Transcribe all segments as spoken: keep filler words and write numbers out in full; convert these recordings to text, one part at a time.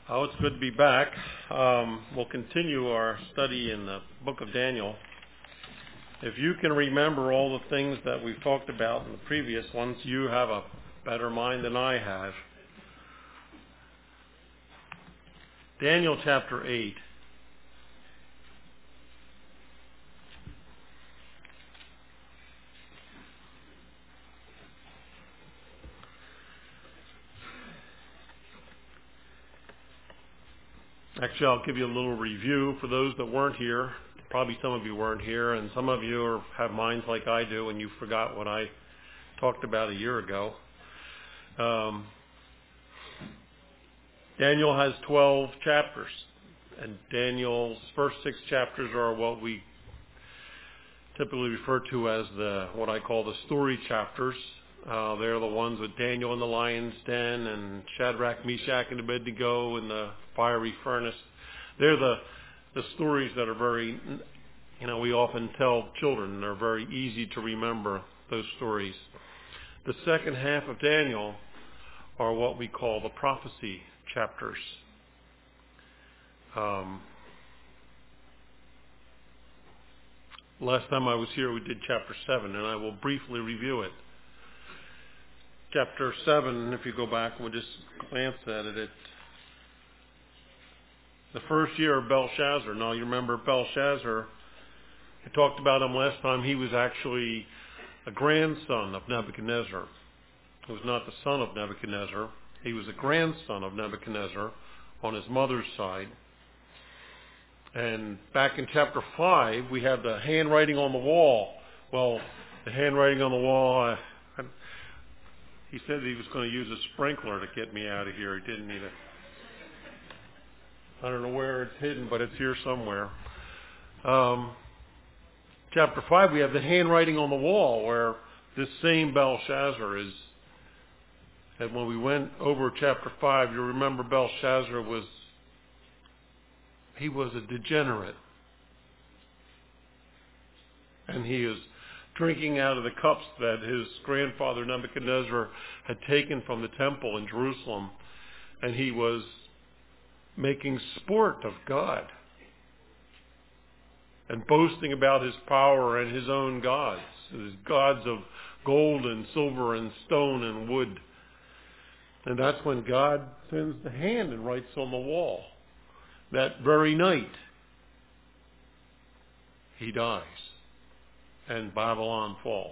Oh, it's good to be back. Um, we'll continue our study in the book of Daniel. If you can remember all the things that we've talked about in the previous ones, you have a better mind than I have. Daniel chapter eight. Actually, I'll give you a little review for those that weren't here. Probably some of you weren't here, and some of you are, have minds like I do, and you forgot what I talked about a year ago. Um, Daniel has twelve chapters, and Daniel's first six chapters are what we typically refer to as the what I call the story chapters. Uh, they're the ones with Daniel in the lion's den and Shadrach, Meshach, and Abednego in the fiery furnace. They're the the stories that are very, you know, we often tell children. They're very easy to remember, those stories. The second half of Daniel are what we call the prophecy chapters. Um, last time I was here, we did chapter seven, and I will briefly review it. Chapter seven, if you go back and we'll just glance at it, it's the first year of Belshazzar. Now, you remember Belshazzar, I talked about him last time. He was actually a grandson of Nebuchadnezzar. He was not the son of Nebuchadnezzar. He was a grandson of Nebuchadnezzar on his mother's side. And back in chapter five, we have the handwriting on the wall. Well, the handwriting on the wall, I, I, he said he was going to use a sprinkler to get me out of here. He didn't need it. I don't know where it's hidden, but it's here somewhere. Um, chapter five, we have the handwriting on the wall where this same Belshazzar is. And when we went over chapter five, you remember Belshazzar was, he was a degenerate. And he is drinking out of the cups that his grandfather Nebuchadnezzar had taken from the temple in Jerusalem. And he was making sport of God and boasting about his power and his own gods, his gods of gold and silver and stone and wood. And that's when God sends the hand and writes on the wall. That very night, he dies and Babylon falls.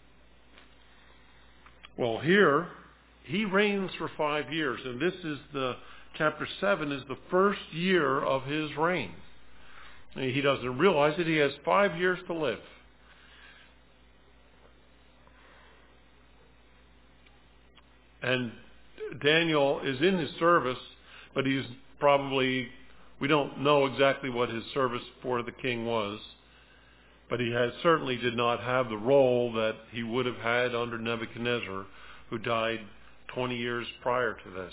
Well, here, he reigns for five years, and this is the Chapter seven is the first year of his reign. He doesn't realize it. He has five years to live. And Daniel is in his service, but he's probably, we don't know exactly what his service for the king was, but he has certainly did not have the role that he would have had under Nebuchadnezzar, who died twenty years prior to this.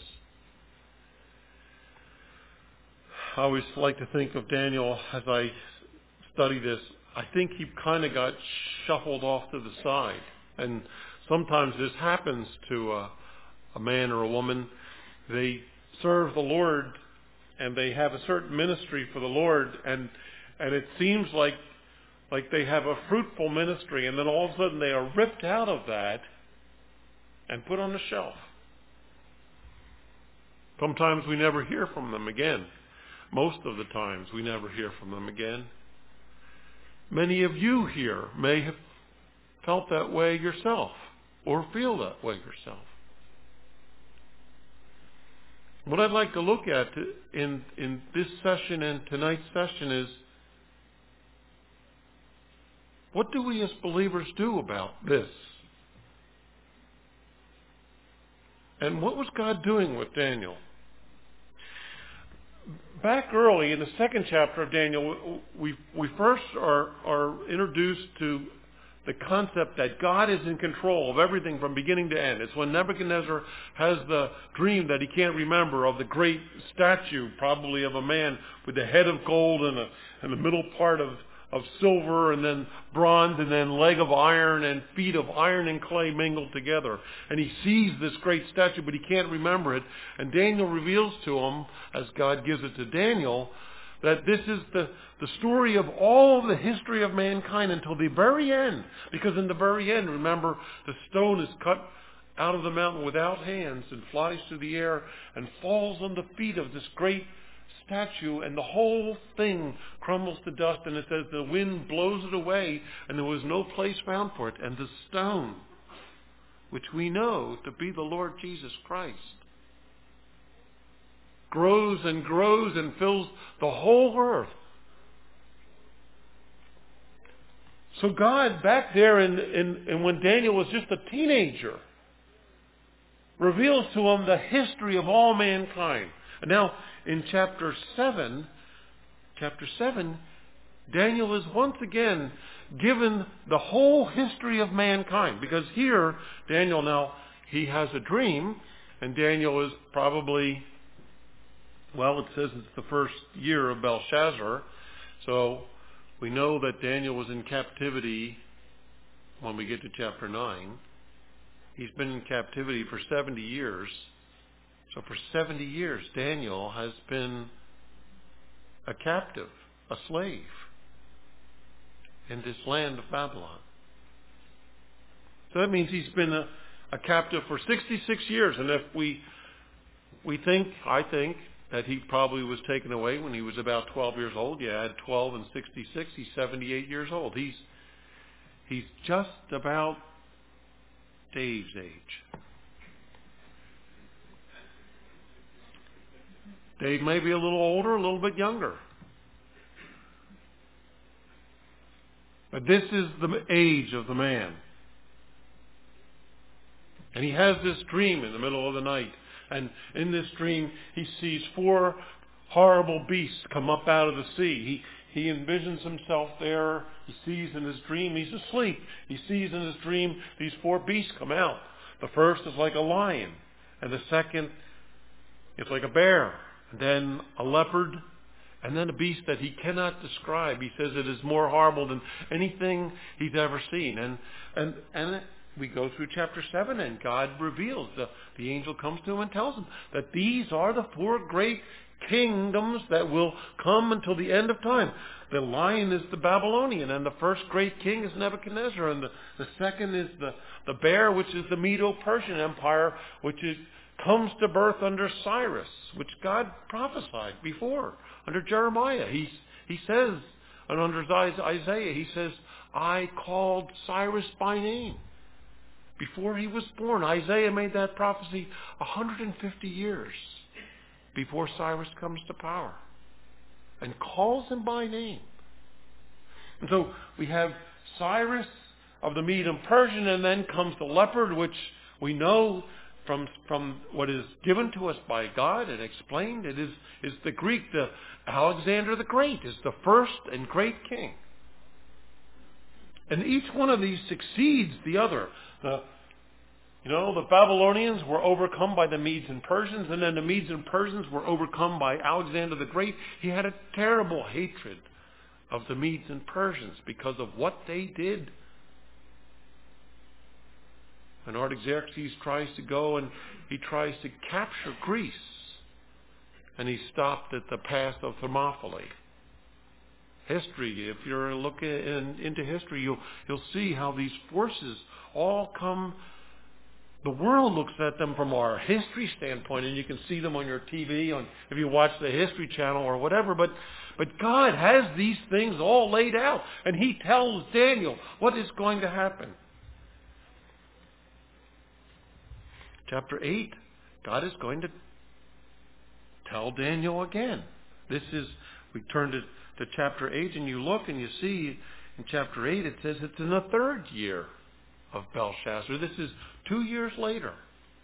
I always like to think of Daniel as I study this. I think he kind of got shuffled off to the side. And sometimes this happens to a, a man or a woman. They serve the Lord and they have a certain ministry for the Lord, and and it seems like like they have a fruitful ministry, and then all of a sudden they are ripped out of that and put on the shelf. Sometimes we never hear from them again. Most of the times we never hear from them again. Many of you here may have felt that way yourself or feel that way yourself. What I'd like to look at in, in this session and tonight's session is, what do we as believers do about this? And what was God doing with Daniel? Back early in the second chapter of Daniel, we we first are, are introduced to the concept that God is in control of everything from beginning to end. It's when Nebuchadnezzar has the dream that he can't remember of the great statue, probably of a man with the head of gold and, a, and the middle part of, of silver and then bronze and then leg of iron and feet of iron and clay mingled together. And he sees this great statue, but he can't remember it. And Daniel reveals to him, as God gives it to Daniel, that this is the, the story of all of the history of mankind until the very end. Because in the very end, remember, the stone is cut out of the mountain without hands and flies through the air and falls on the feet of this great statue, and the whole thing crumbles to dust, and it says the wind blows it away, and there was no place found for it. And the stone, which we know to be the Lord Jesus Christ, grows and grows and fills the whole earth. So God, back there in, in, in when Daniel was just a teenager, reveals to him the history of all mankind. And now, in chapter seven, chapter seven, Daniel is once again given the whole history of mankind. Because here, Daniel now, he has a dream, and Daniel is probably, well, it says it's the first year of Belshazzar. So we know that Daniel was in captivity when we get to chapter nine. He's been in captivity for seventy years. So for seventy years, Daniel has been a captive, a slave in this land of Babylon. So that means he's been a, a captive for sixty-six years. And if we we think, I think, that he probably was taken away when he was about twelve years old. You add twelve and sixty-six, he's seventy-eight years old. He's he's just about Dave's age. Dave may be a little older, a little bit younger. But this is the age of the man. And he has this dream in the middle of the night. And in this dream, he sees four horrible beasts come up out of the sea. He, he envisions himself there. He sees in his dream, he's asleep. He sees in his dream these four beasts come out. The first is like a lion. And the second is like a bear. And then a leopard. And then a beast that he cannot describe. He says it is more horrible than anything he's ever seen. And, and, and it, we go through chapter seven, and God reveals, the, the angel comes to him and tells him that these are the four great kingdoms that will come until the end of time. The lion is the Babylonian, and the first great king is Nebuchadnezzar, and the, the second is the, the bear, which is the Medo-Persian Empire, which is, comes to birth under Cyrus, which God prophesied before, under Jeremiah. He, he says, and under Isaiah, he says, I called Cyrus by name. Before he was born, Isaiah made that prophecy one hundred fifty years before Cyrus comes to power, and calls him by name. And so we have Cyrus of the Medo and Persian, and then comes the leopard, which we know from from what is given to us by God and explained, it is, is the Greek, the Alexander the Great is the first and great king. And each one of these succeeds the other. The, you know, the Babylonians were overcome by the Medes and Persians, and then the Medes and Persians were overcome by Alexander the Great. He had a terrible hatred of the Medes and Persians because of what they did. And Artaxerxes tries to go and he tries to capture Greece. And he stopped at the pass of Thermopylae. History, if you're looking in, into history, you'll, you'll see how these forces all come. The world looks at them from our history standpoint, and you can see them on your T V, on if you watch the History Channel or whatever. But, but God has these things all laid out, and he tells Daniel what is going to happen. Chapter eight, God is going to tell Daniel again. This is, we turn to, to chapter eight, and you look and you see in chapter eight it says it's in the third year of Belshazzar. This is two years later.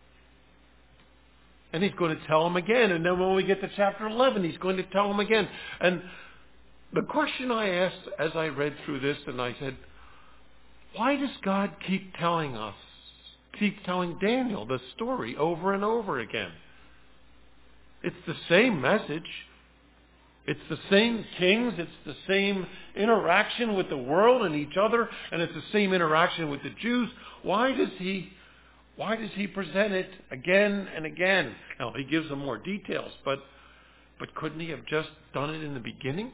And he's going to tell him again. And then when we get to chapter eleven, he's going to tell him again. And the question I asked as I read through this, and I said, why does God keep telling us, keep telling Daniel the story over and over again? It's the same message. It's the same kings. It's the same interaction with the world and each other. And it's the same interaction with the Jews. Why does he, why does he present it again and again? Now, he gives them more details, but, but couldn't he have just done it in the beginning?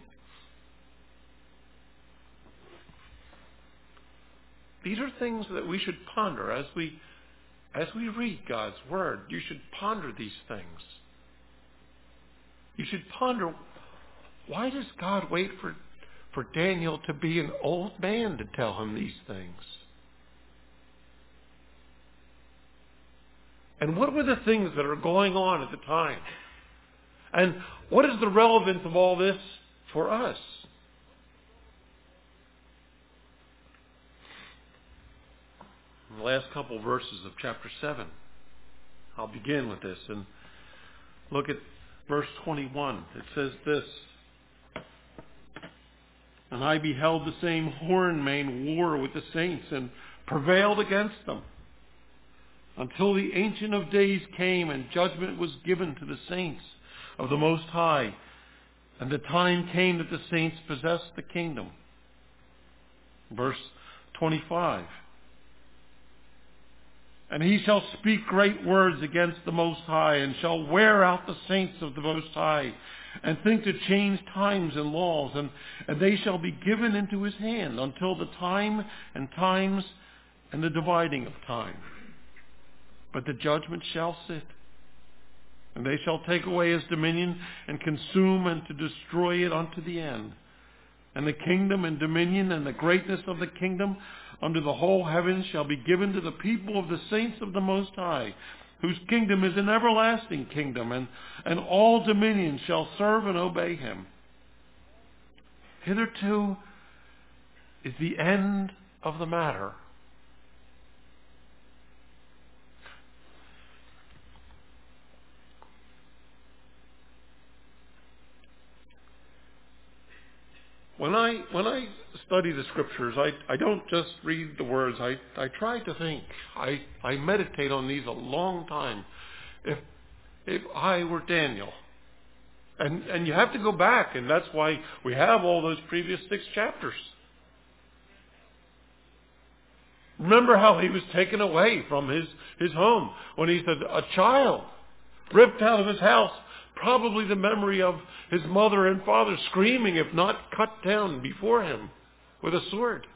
These are things that we should ponder as we, as we read God's Word. You should ponder these things. You should ponder, why does God wait for, for Daniel to be an old man to tell him these things? And what were the things that are going on at the time? And what is the relevance of all this for us? In the last couple verses of chapter seven, I'll begin with this and look at verse twenty-one. It says this, "And I beheld the same horn main war with the saints and prevailed against them, until the Ancient of Days came and judgment was given to the saints of the Most High. And the time came that the saints possessed the kingdom." Verse twenty-five. "And he shall speak great words against the Most High, and shall wear out the saints of the Most High, and think to change times and laws, and, and they shall be given into his hand until the time and times and the dividing of time. But the judgment shall sit, and they shall take away his dominion, and consume and to destroy it unto the end. And the kingdom and dominion and the greatness of the kingdom under the whole heaven shall be given to the people of the saints of the Most High, whose kingdom is an everlasting kingdom, and, and all dominions shall serve and obey him. Hitherto is the end of the matter. When I when I study the scriptures, I, I don't just read the words. I, I try to think. I, I meditate on these a long time. If if I were Daniel, and and you have to go back, and that's why we have all those previous six chapters. Remember how he was taken away from his, his home when he's a, a child, ripped out of his house. Probably the memory of his mother and father screaming, if not cut down before him with a sword.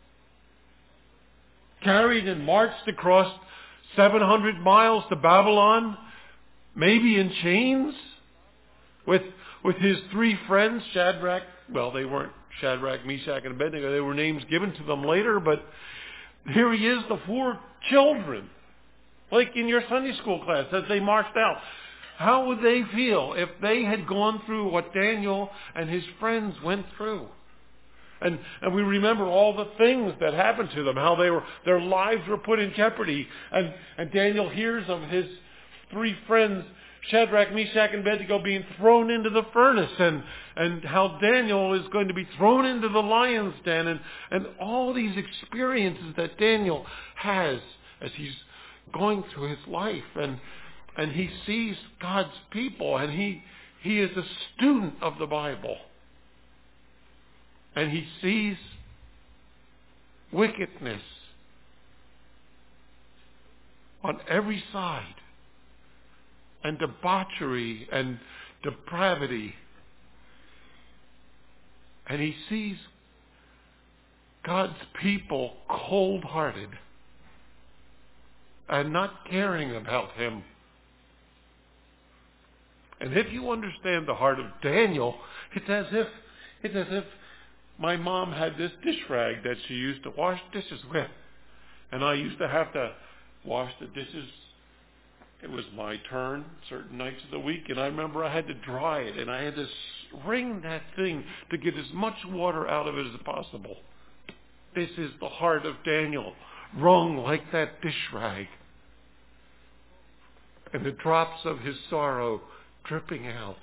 Carried and marched across seven hundred miles to Babylon, maybe in chains, with, with his three friends, Shadrach. Well, they weren't Shadrach, Meshach, and Abednego. They were names given to them later, but here he is, the four children, like in your Sunday school class, as they marched out. How would they feel if they had gone through what Daniel and his friends went through? And and we remember all the things that happened to them, how they were their lives were put in jeopardy. And, and Daniel hears of his three friends, Shadrach, Meshach, and Abednego, being thrown into the furnace, and, and how Daniel is going to be thrown into the lion's den, and, and all these experiences that Daniel has as he's going through his life. And And he sees God's people, and he, he is a student of the Bible. And he sees wickedness on every side, and debauchery and depravity. And he sees God's people cold-hearted and not caring about him. And if you understand the heart of Daniel, it's as if it's as if my mom had this dish rag that she used to wash dishes with. And I used to have to wash the dishes. It was my turn certain nights of the week, and I remember I had to dry it, and I had to wring that thing to get as much water out of it as possible. This is the heart of Daniel, wrung like that dish rag. And the drops of his sorrow dripping out.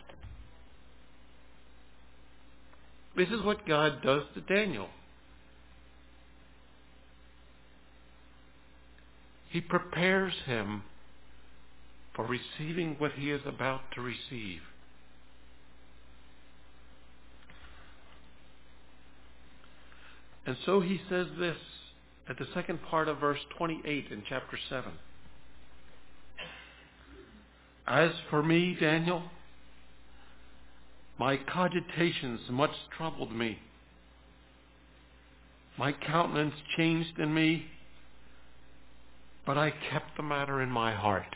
This is what God does to Daniel. He prepares him for receiving what he is about to receive. And so he says this at the second part of verse twenty-eight in chapter seven. As for me, Daniel, my cogitations much troubled me. My countenance changed in me, but I kept the matter in my heart.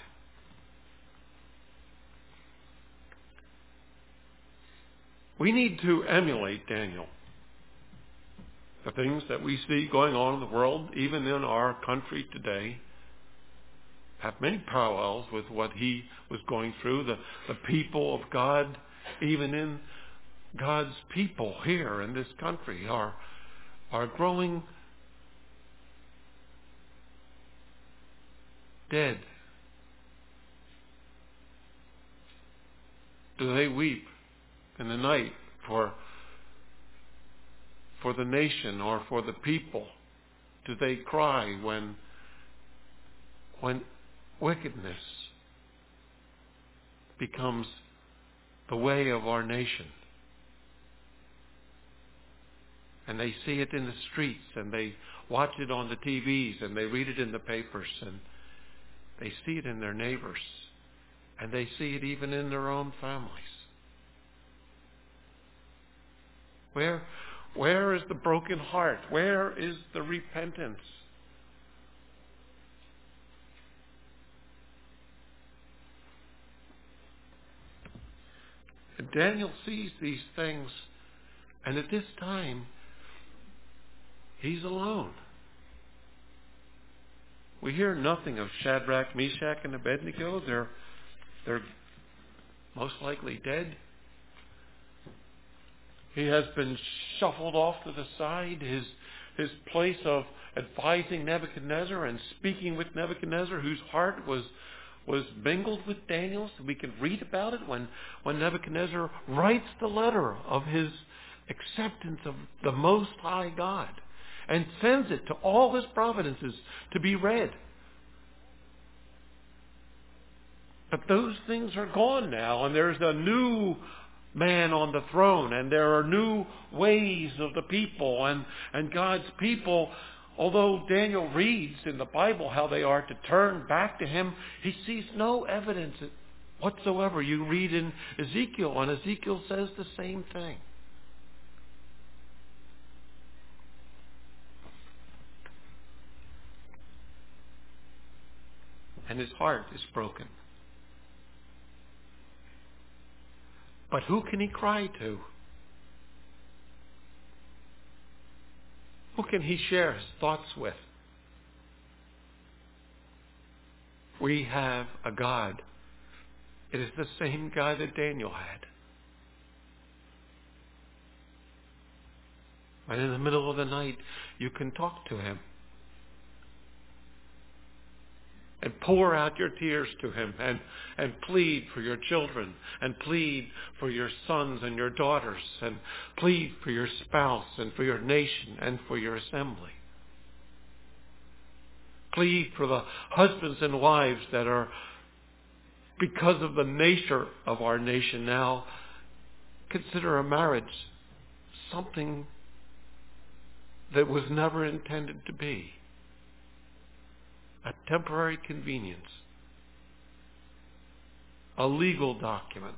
We need to emulate Daniel. The things that we see going on in the world, even in our country today, have many parallels with what he was going through. The, the people of God, even in God's people here in this country, are, are growing dead. Do they weep in the night for, for the nation or for the people? Do they cry when, when wickedness becomes the way of our nation? And they see it in the streets, and they watch it on the T Vs, and they read it in the papers, and they see it in their neighbors, and they see it even in their own families. Where, where is the broken heart? Where is the repentance? And Daniel sees these things, and at this time, he's alone. We hear nothing of Shadrach, Meshach, and Abednego. They're, they're most likely dead. He has been shuffled off to the side. His, his place of advising Nebuchadnezzar and speaking with Nebuchadnezzar, whose heart was, was mingled with Daniel's. We can read about it when, when Nebuchadnezzar writes the letter of his acceptance of the Most High God and sends it to all his providences to be read. But those things are gone now, and there's a new man on the throne, and there are new ways of the people, and, and God's people, although Daniel reads in the Bible how they are to turn back to him, he sees no evidence whatsoever. You read in Ezekiel, and Ezekiel says the same thing. And his heart is broken. But who can he cry to? Who can he share his thoughts with? We have a God. It is the same God that Daniel had. And in the middle of the night, you can talk to him. And pour out your tears to him, and, and plead for your children, and plead for your sons and your daughters, and plead for your spouse, and for your nation, and for your assembly. Plead for the husbands and wives that are, because of the nature of our nation now, consider a marriage something that was never intended to be. A temporary convenience. A legal document.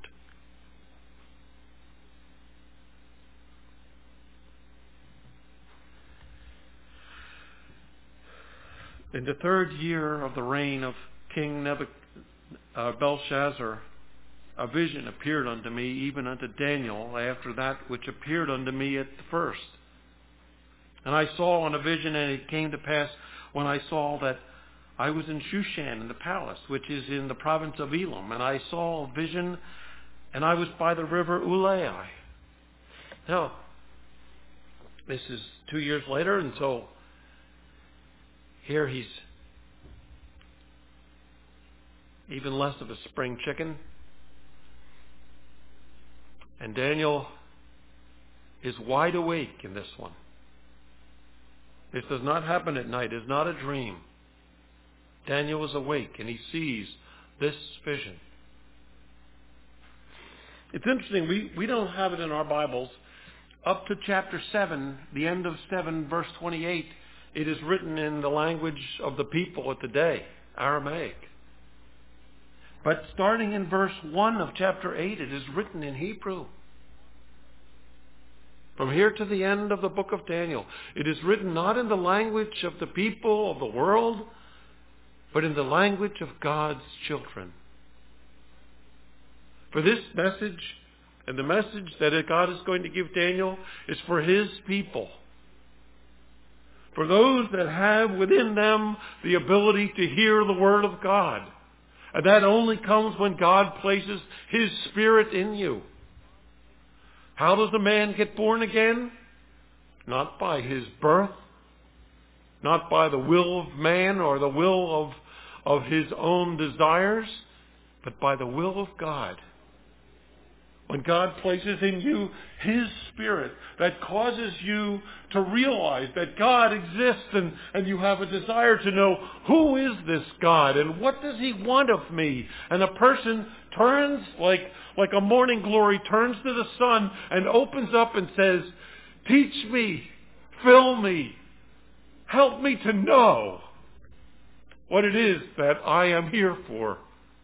In the third year of the reign of King Nebuch- uh, Belshazzar, a vision appeared unto me, even unto Daniel, after that which appeared unto me at the first. And I saw in a vision, and it came to pass when I saw that I was in Shushan in the palace, which is in the province of Elam, and I saw a vision, and I was by the river Ulai. Now, this is two years later, and so here he's even less of a spring chicken. And Daniel is wide awake in this one. This does not happen at night. It's not a dream. Daniel is awake, and he sees this vision. It's interesting, we, we don't have it in our Bibles, Up to chapter seven, the end of seven, verse twenty-eight, it is written in the language of the people at the day, Aramaic. But starting in verse one of chapter eight, it is written in Hebrew. From here to the end of the book of Daniel, it is written not in the language of the people of the world, but in the language of God's children. For this message, and the message that God is going to give Daniel, is for his people. For those that have within them the ability to hear the word of God. And that only comes when God places his Spirit in you. How does a man get born again? Not by his birth, not by the will of man or the will of, of his own desires, but by the will of God. When God places in you his Spirit that causes you to realize that God exists, and, and you have a desire to know, who is this God and what does he want of me? And a person turns like, like a morning glory, turns to the sun and opens up and says, teach me, fill me, help me to know what it is that I am here for.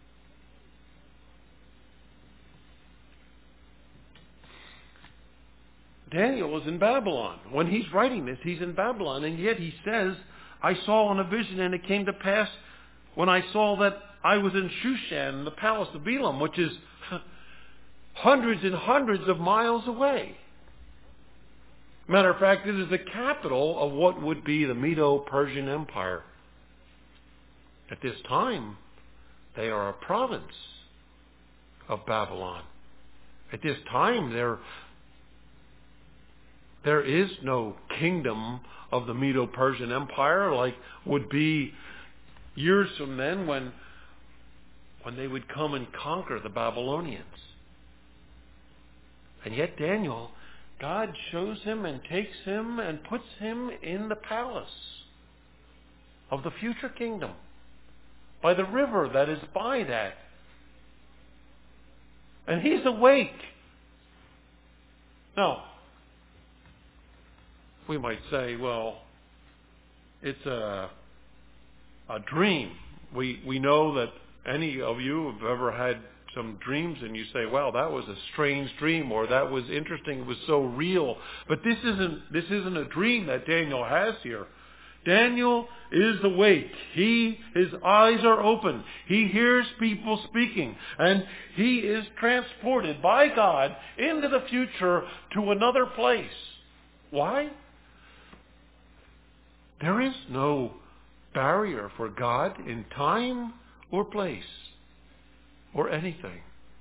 Daniel is in Babylon. When he's writing this, he's in Babylon, and yet he says, I saw in a vision, and it came to pass when I saw that I was in Shushan, the palace of Elam, which is hundreds and hundreds of miles away. Matter of fact, it is the capital of what would be the Medo-Persian Empire. At this time, they are a province of Babylon. At this time, they're There is no kingdom of the Medo-Persian Empire like would be years from then when, when they would come and conquer the Babylonians. And yet Daniel, God shows him and takes him and puts him in the palace of the future kingdom by the river that is by that. And he's awake. Now, we might say, well, it's a, a dream. We, we know that any of you have ever had some dreams and you say, wow, that was a strange dream, or that was interesting, it was so real. But this isn't, this isn't a dream that Daniel has here. Daniel is awake. He, his eyes are open. He hears people speaking. And he is transported by God into the future to another place. Why? There is no barrier for God in time or place or anything.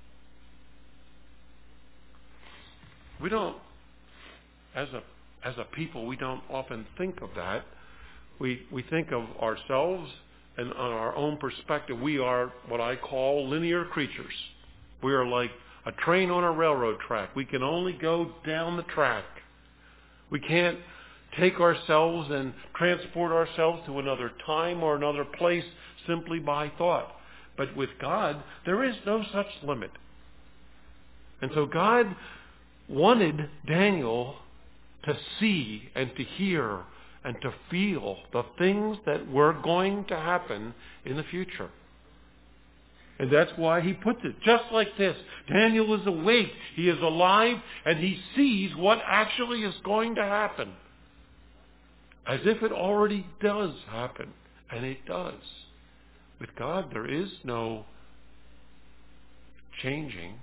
We don't, as a as a people, we don't often think of that. We we think of ourselves and on our own perspective. We are what I call linear creatures. We are like a train on a railroad track. We can only go down the track. We can't take ourselves and transport ourselves to another time or another place simply by thought. But with God, there is no such limit. And so God wanted Daniel to see and to hear and to feel the things that were going to happen in the future. And that's why he puts it just like this. Daniel is awake, he is alive, and he sees what actually is going to happen. As if it already does happen. And it does. With God, there is no changing.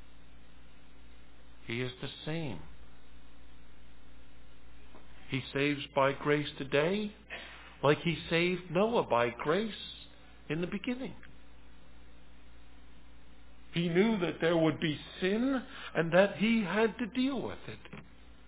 He is the same. He saves by grace today, like he saved Noah by grace in the beginning. He knew that there would be sin and that he had to deal with it.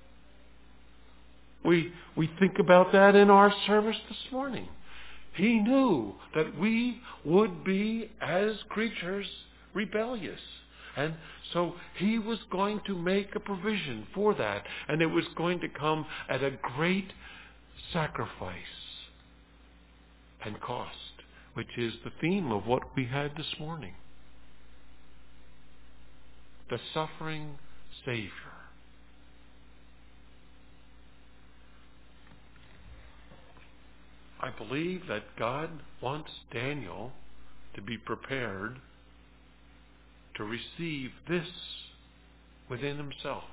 We, we think about that in our service this morning. He knew that we would be, as creatures, rebellious. And so he was going to make a provision for that. And it was going to come at a great sacrifice and cost, which is the theme of what we had this morning. The suffering Savior. I believe that God wants Daniel to be prepared to receive this within himself.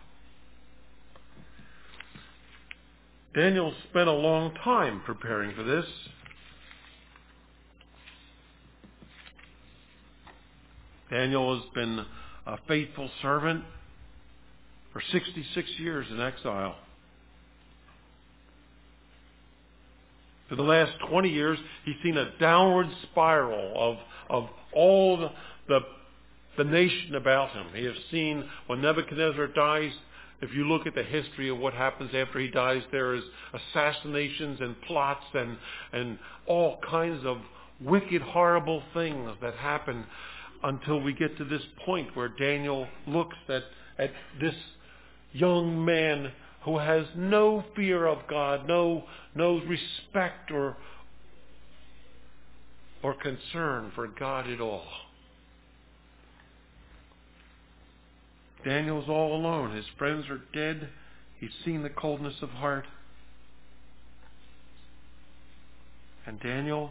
Daniel spent a long time preparing for this. Daniel has been a faithful servant for sixty-six years in exile. For the last twenty years, he's seen a downward spiral of, of all the, the, the nation about him. He has seen when Nebuchadnezzar dies, if you look at the history of what happens after he dies, there is assassinations and plots and, and all kinds of wicked, horrible things that happen until we get to this point where Daniel looks at, at this young man who has no fear of God, no, no respect or, or concern for God at all. Daniel's all alone. His friends are dead. He's seen the coldness of heart. And Daniel,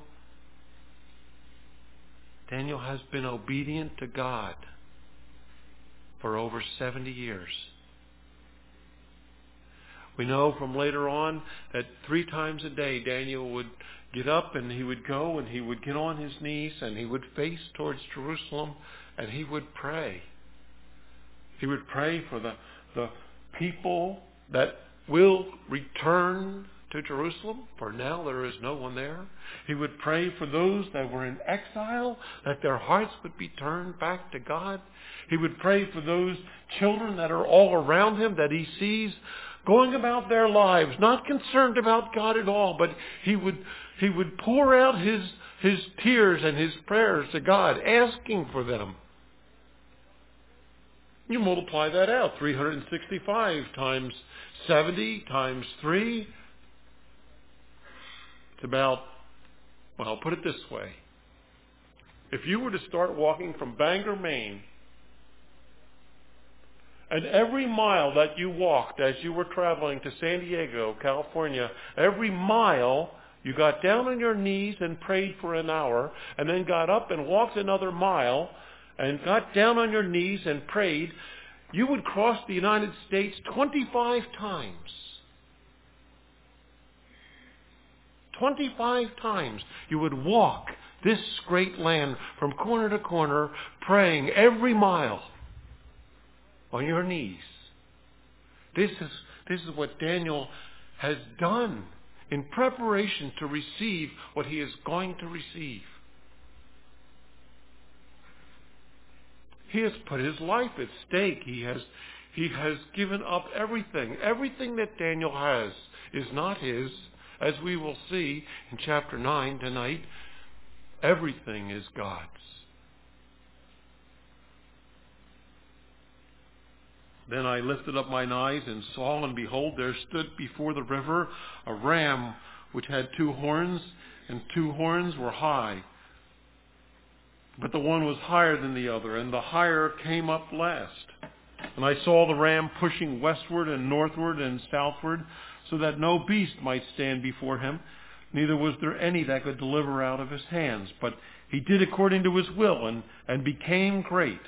Daniel has been obedient to God for over seventy years. We know from later on that three times a day Daniel would get up and he would go and he would get on his knees and he would face towards Jerusalem and he would pray. He would pray for the, the people that will return to Jerusalem, for now there is no one there. He would pray for those that were in exile, that their hearts would be turned back to God. He would pray for those children that are all around him that he sees going about their lives, not concerned about God at all, but he would he would pour out his his tears and his prayers to God, asking for them. You multiply that out, three hundred sixty-five times seventy times three. It's about, well, I'll put it this way. If you were to start walking from Bangor, Maine, and every mile that you walked as you were traveling to San Diego, California, every mile you got down on your knees and prayed for an hour, and then got up and walked another mile, and got down on your knees and prayed, you would cross the United States twenty-five times. twenty-five times you would walk this great land from corner to corner, praying every mile on your knees. This is, this is what Daniel has done in preparation to receive what he is going to receive. He has put his life at stake. He has, he has given up everything. Everything that Daniel has is not his. As we will see in chapter nine tonight, everything is God's. Then I lifted up mine eyes and saw, and behold, there stood before the river a ram which had two horns, and two horns were high. But the one was higher than the other, and the higher came up last. And I saw the ram pushing westward and northward and southward, so that no beast might stand before him, neither was there any that could deliver out of his hands. But he did according to his will, and, and became great.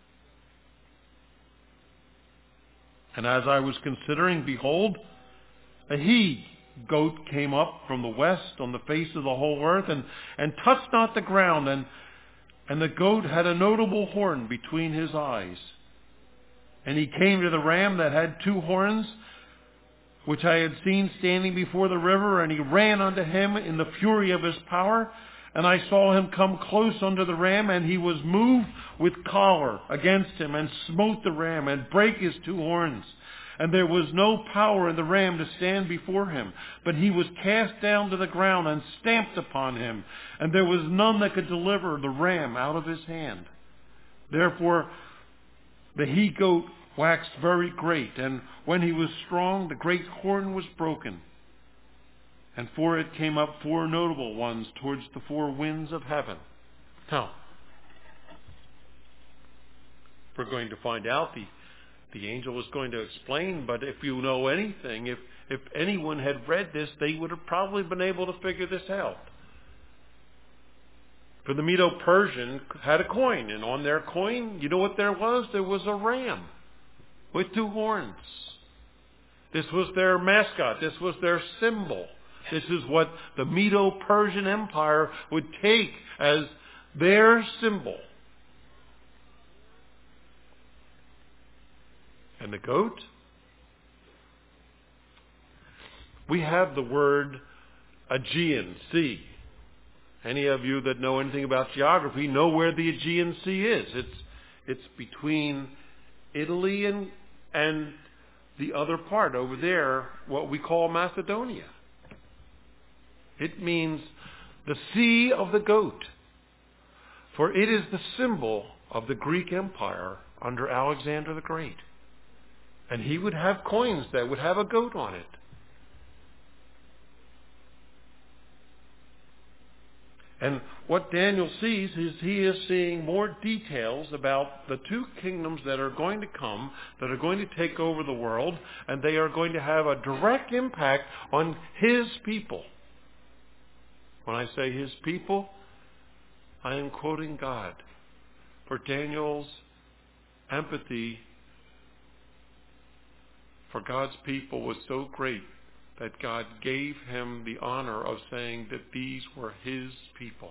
And as I was considering, behold, a he-goat came up from the west on the face of the whole earth, and, and touched not the ground, and, and the goat had a notable horn between his eyes. And he came to the ram that had two horns, which I had seen standing before the river, and he ran unto him in the fury of his power. And I saw him come close unto the ram, and he was moved with choler against him, and smote the ram, and brake his two horns. And there was no power in the ram to stand before him, but he was cast down to the ground, and stamped upon him. And there was none that could deliver the ram out of his hand. Therefore the he-goat waxed very great, and when he was strong, the great horn was broken. And for it came up four notable ones towards the four winds of heaven. Now, we're going to find out the, the angel was going to explain, but if you know anything, if, if anyone had read this, they would have probably been able to figure this out. For the Medo-Persian had a coin, and on their coin, you know what there was? There was a ram with two horns. This was their mascot. This was their symbol. This is what the Medo-Persian Empire would take as their symbol. And the goat? We have the word Aegean Sea. Any of you that know anything about geography know where the Aegean Sea is. It's it's between Italy and and the other part over there, what we call Macedonia. It means the Sea of the Goat, for it is the symbol of the Greek Empire under Alexander the Great. And he would have coins that would have a goat on it. And what Daniel sees is he is seeing more details about the two kingdoms that are going to come, that are going to take over the world, and they are going to have a direct impact on his people. When I say his people, I am quoting God. For Daniel's empathy for God's people was so great that God gave him the honor of saying that these were his people.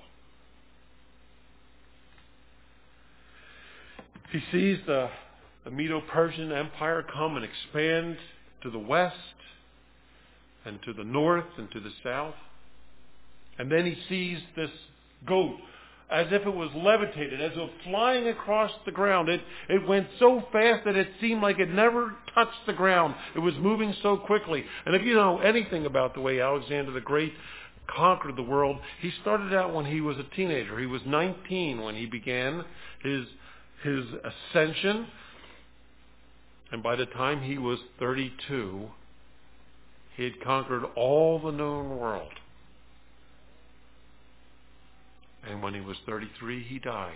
He sees the, the Medo-Persian Empire come and expand to the west and to the north and to the south. And then he sees this goat as if it was levitated, as if flying across the ground. It, it went so fast that it seemed like it never touched the ground. It was moving so quickly. And if you know anything about the way Alexander the Great conquered the world, he started out when he was a teenager. He was nineteen when he began his, his ascension. And by the time he was thirty-two, he had conquered all the known world. And when he was thirty-three, he dies.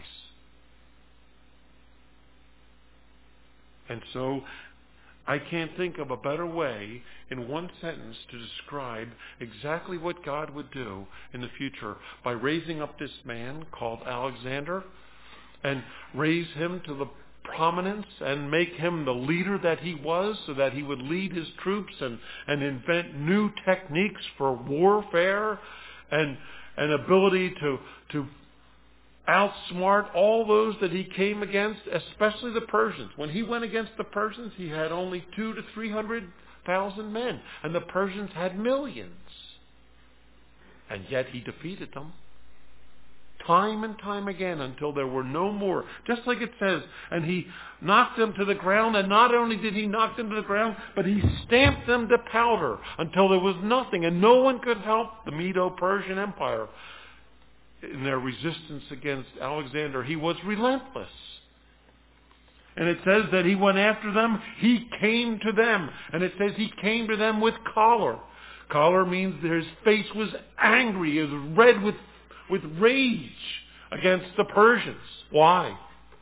And so I can't think of a better way in one sentence to describe exactly what God would do in the future by raising up this man called Alexander and raise him to the prominence and make him the leader that he was, so that he would lead his troops and, and invent new techniques for warfare and an ability to, to outsmart all those that he came against, especially the Persians. When he went against the Persians, he had only two to three hundred thousand men, and the Persians had millions. And yet he defeated them time and time again until there were no more. Just like it says, and he knocked them to the ground, and not only did he knock them to the ground, but he stamped them to powder until there was nothing, and no one could help the Medo-Persian Empire in their resistance against Alexander. He was relentless. And it says that he went after them. He came to them. And it says he came to them with choler. Choler means that his face was angry. It was red with, with rage against the Persians. Why?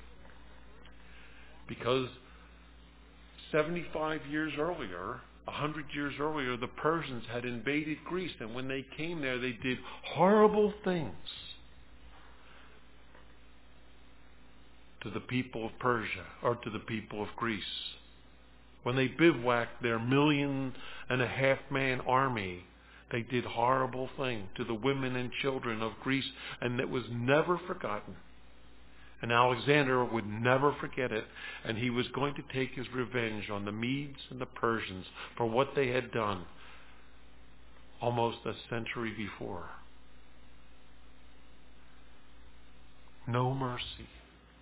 Because seventy-five years earlier, a hundred years earlier, the Persians had invaded Greece. And when they came there, they did horrible things to the people of Persia, or to the people of Greece. When they bivouacked their million and a half man army, they did horrible things to the women and children of Greece, and it was never forgotten. And Alexander would never forget it, and he was going to take his revenge on the Medes and the Persians for what they had done almost a century before. No mercy.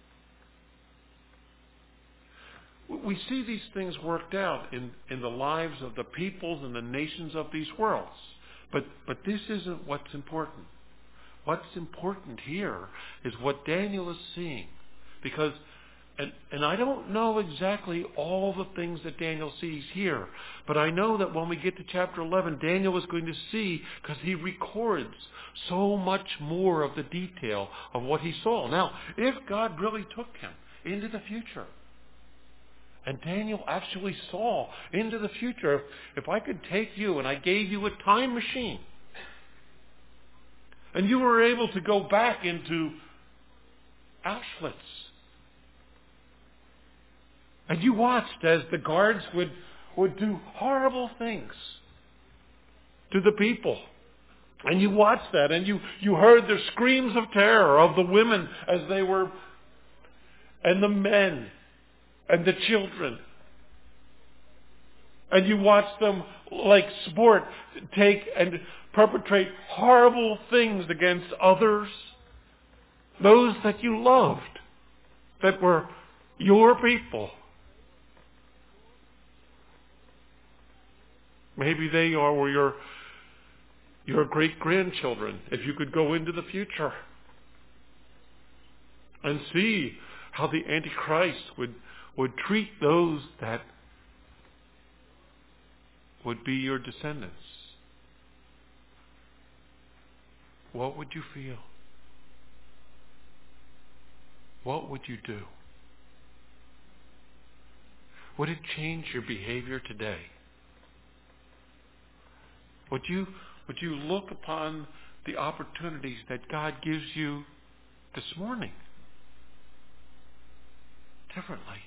We see these things worked out in, in the lives of the peoples and the nations of these worlds. But, but this isn't what's important. What's important here is what Daniel is seeing. Because, and, and I don't know exactly all the things that Daniel sees here, but I know that when we get to chapter eleven, Daniel is going to see, because he records so much more of the detail of what he saw. Now, if God really took him into the future, And Daniel actually saw into the future. If I could take you and I gave you a time machine, and you were able to go back into Auschwitz, and you watched as the guards would, would do horrible things to the people. And you watched that, and you, you heard the screams of terror of the women as they were, and the men, and the children. And you watched them, like sport, take and perpetrate horrible things against others, those that you loved, that were your people. Maybe they are were your, your great-grandchildren, if you could go into the future and see how the Antichrist would, would treat those that would be your descendants. What would you feel? What would you do? Would it change your behavior today? Would you, would you look upon the opportunities that God gives you this morning differently?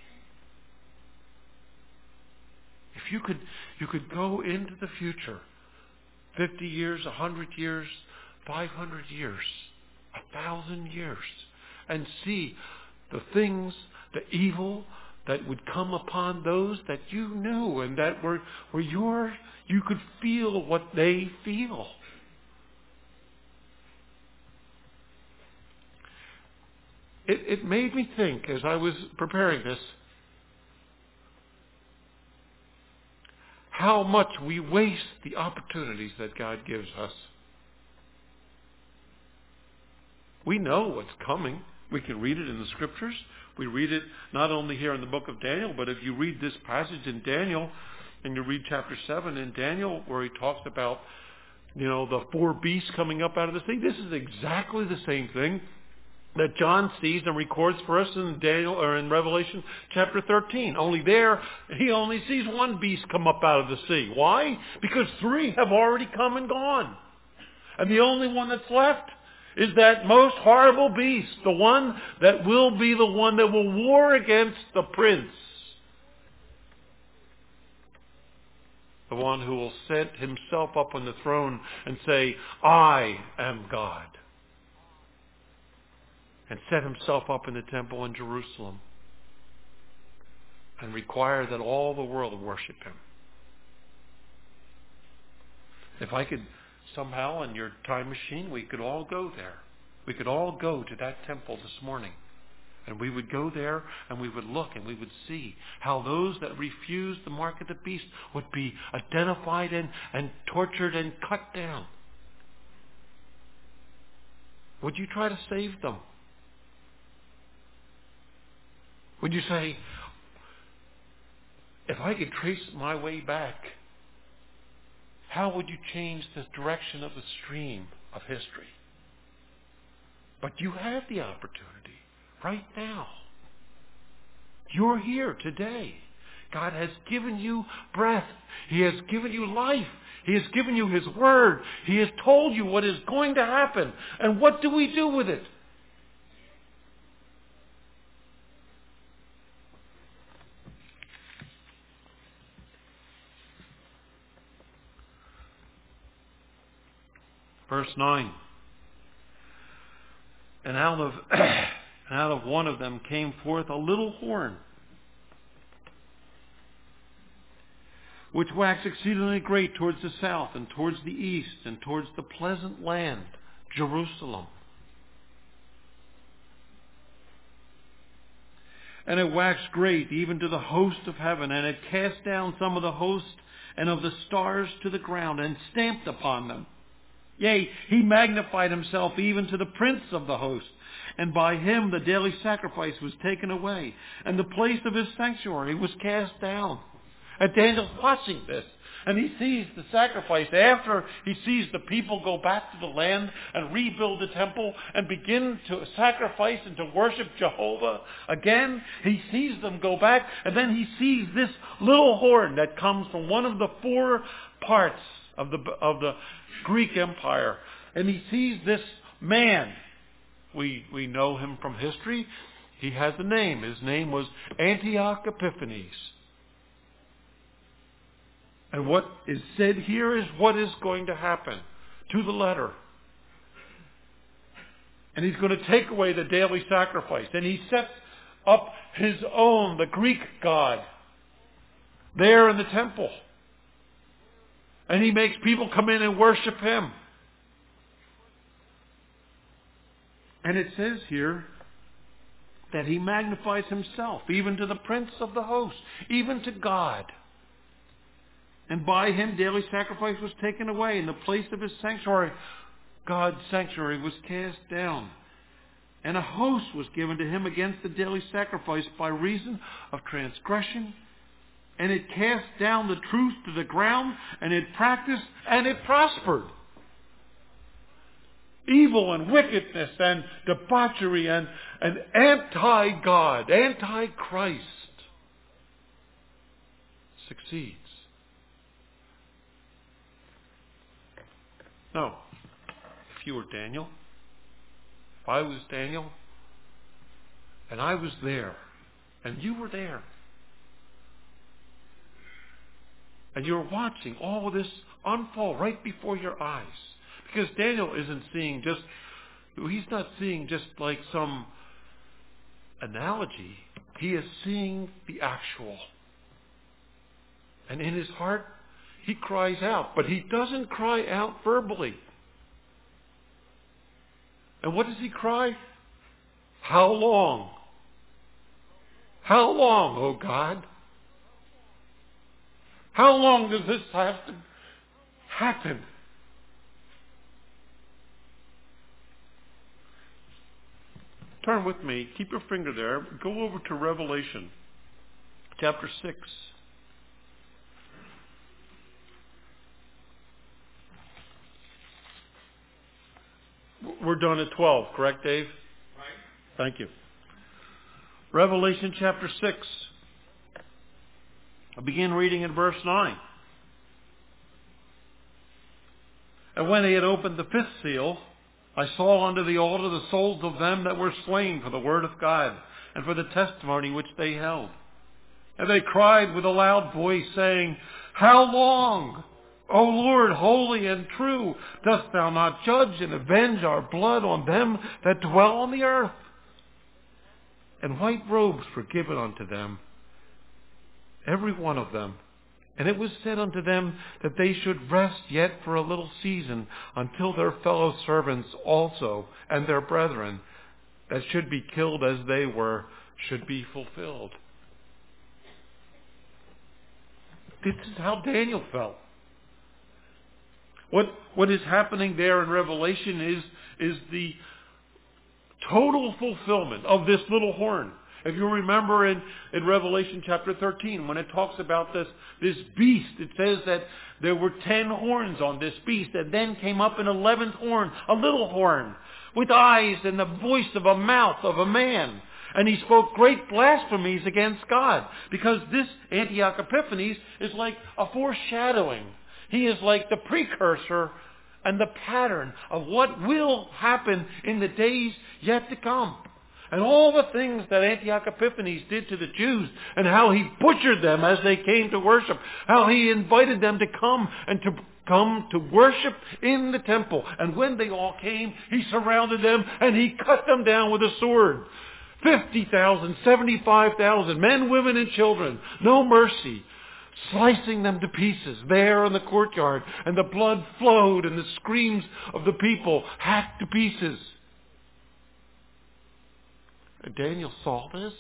If you could, you could go into the future, fifty years, a hundred years, five hundred years, a thousand years, and see the things, the evil that would come upon those that you knew and that were, were yours, you could feel what they feel. It, it made me think as I was preparing this, how much we waste the opportunities that God gives us. We know what's coming. We can read it in the Scriptures. We read it not only here in the book of Daniel, but if you read this passage in Daniel, and you read chapter seven in Daniel, where he talks about, you know, the four beasts coming up out of the sea, this is exactly the same thing that John sees and records for us in Daniel or in Revelation chapter thirteen. Only there, he only sees one beast come up out of the sea. Why? Because three have already come and gone. And the only one that's left is that most horrible beast, the one that will be the one that will war against the prince. The one who will set himself up on the throne and say, I am God. And set himself up in the temple in Jerusalem and require that all the world worship him. If I could somehow in your time machine, we could all go there. We could all go to that temple this morning. And we would go there and we would look and we would see how those that refused the mark of the beast would be identified and, and tortured and cut down. Would you try to save them? Would you say, if I could trace my way back, how would you change the direction of the stream of history? But you have the opportunity right now. You're here today. God has given you breath. He has given you life. He has given you His Word. He has told you what is going to happen. And what do we do with it? Verse nine. And out of, and out of one of them came forth a little horn, which waxed exceedingly great towards the south, and towards the east, and towards the pleasant land, Jerusalem. And it waxed great even to the host of heaven, and it cast down some of the host and of the stars to the ground, and stamped upon them. Yea, he magnified himself even to the prince of the host, and by him the daily sacrifice was taken away, and the place of his sanctuary was cast down. And Daniel's watching this. And he sees the sacrifice. After he sees the people go back to the land and rebuild the temple and begin to sacrifice and to worship Jehovah again, he sees them go back. And then he sees this little horn that comes from one of the four parts of the, of the Greek Empire. And he sees this man. We, we know him from history. He has a name. His name was Antioch Epiphanes. And what is said here is what is going to happen to the letter. And he's going to take away the daily sacrifice. And he sets up his own, the Greek god, there in the temple. And he makes people come in and worship him. And it says here that he magnifies himself, even to the prince of the host, even to God. And by him daily sacrifice was taken away, and the place of his sanctuary, God's sanctuary, was cast down. And a host was given to him against the daily sacrifice by reason of transgression. And it cast down the truth to the ground, and it practiced, and it prospered. Evil and wickedness and debauchery and, and anti-God, anti-Christ succeeds. No. If you were Daniel, if I was Daniel, and I was there, and you were there, and you're watching all of this unfold right before your eyes, because Daniel isn't seeing just, he's not seeing just like some analogy. He is seeing the actual. And in his heart, he cries out, but he doesn't cry out verbally. And what does he cry? How long? How long, O God? How long does this have to happen? Turn with me, keep your finger there, go over to Revelation chapter six. We're done at twelve, correct, Dave? Right. Thank you. Revelation chapter six. I begin reading in verse nine. And when he had opened the fifth seal, I saw under the altar the souls of them that were slain for the word of God and for the testimony which they held. And they cried with a loud voice, saying, How long, O Lord, holy and true, dost thou not judge and avenge our blood on them that dwell on the earth? And white robes were given unto them, every one of them. And it was said unto them that they should rest yet for a little season until their fellow servants also and their brethren that should be killed as they were should be fulfilled. This is how Daniel felt. What, what is happening there in Revelation is, is the total fulfillment of this little horn. If you remember in, in Revelation chapter thirteen, when it talks about this, this beast, it says that there were ten horns on this beast, and then came up an eleventh horn, a little horn, with eyes and the voice of a mouth of a man. And he spoke great blasphemies against God, because this Antioch Epiphanes is like a foreshadowing. He is like the precursor and the pattern of what will happen in the days yet to come. And all the things that Antioch Epiphanes did to the Jews, and how he butchered them as they came to worship, how he invited them to come and to come to worship in the temple. And when they all came, he surrounded them and he cut them down with a sword. fifty thousand, seventy-five thousand, men, women, and children. No mercy. Slicing them to pieces there in the courtyard. And the blood flowed, and the screams of the people hacked to pieces. And Daniel saw this.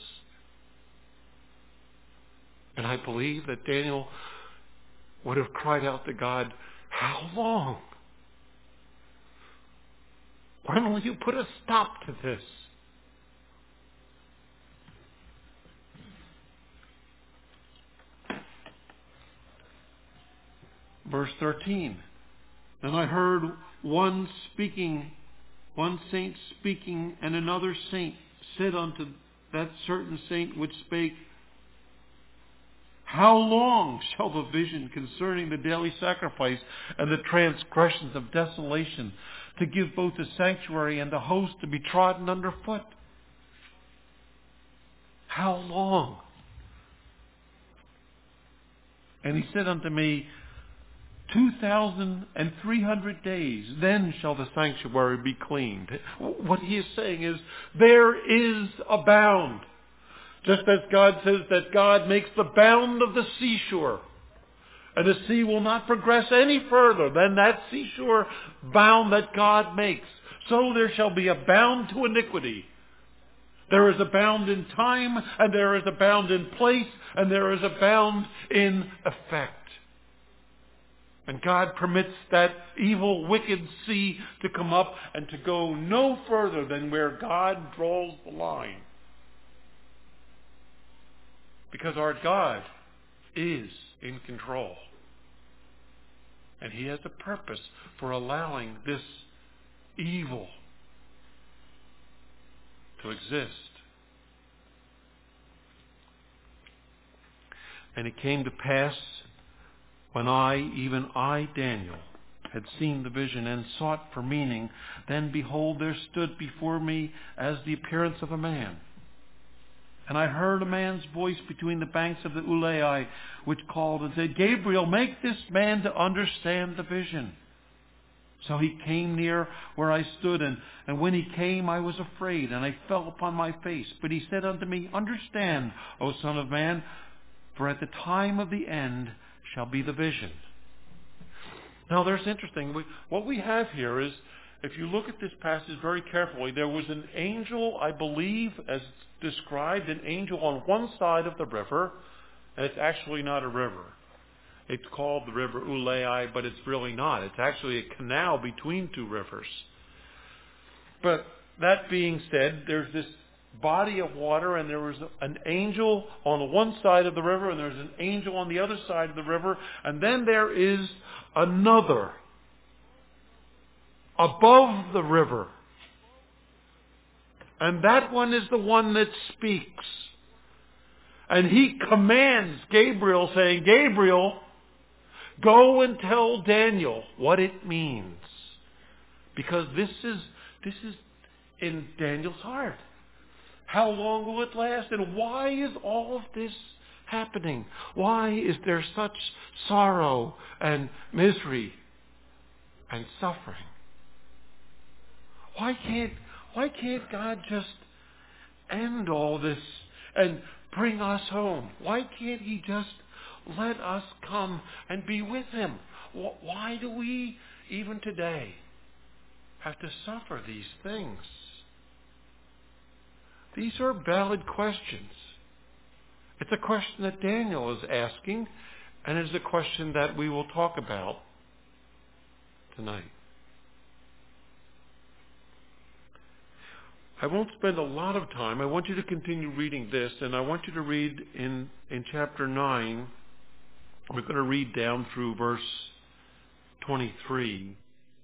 And I believe that Daniel would have cried out to God, How long? When will you put a stop to this? Verse thirteen. And I heard one speaking, one saint speaking, and another saint said unto that certain saint which spake, How long shall the vision concerning the daily sacrifice and the transgressions of desolation, to give both the sanctuary and the host to be trodden under foot? How long? And he said unto me, Two thousand and three hundred days, then shall the sanctuary be cleaned. What he is saying is, there is a bound. Just as God says that God makes the bound of the seashore, and the sea will not progress any further than that seashore bound that God makes, so there shall be a bound to iniquity. There is a bound in time, and there is a bound in place, and there is a bound in effect. And God permits that evil, wicked sea to come up and to go no further than where God draws the line. Because our God is in control. And He has a purpose for allowing this evil to exist. And it came to pass, when I, even I, Daniel, had seen the vision and sought for meaning, then behold, there stood before me as the appearance of a man. And I heard a man's voice between the banks of the Ulai, which called and said, Gabriel, make this man to understand the vision. So he came near where I stood, and, and when he came, I was afraid, and I fell upon my face. But he said unto me, Understand, O Son of Man, for at the time of the end shall be the vision. Now there's interesting. We, what we have here is, if you look at this passage very carefully, there was an angel, I believe, as described, an angel on one side of the river, and it's actually not a river. It's called the river Ulai, but it's really not. It's actually a canal between two rivers. But that being said, there's this body of water, and there was an angel on the one side of the river, and there's an angel on the other side of the river, and then there is another above the river. And that one is the one that speaks. And he commands Gabriel, saying, Gabriel, go and tell Daniel what it means. Because this is, this is in Daniel's heart. How long will it last? And why is all of this happening? Why is there such sorrow and misery and suffering? Why can't, why can't God just end all this and bring us home? Why can't He just let us come and be with Him? Why do we, even today, have to suffer these things? These are valid questions. It's a question that Daniel is asking, and it's a question that we will talk about tonight. I won't spend a lot of time. I want you to continue reading this, and I want you to read in, in chapter nine. We're going to read down through verse twenty-three.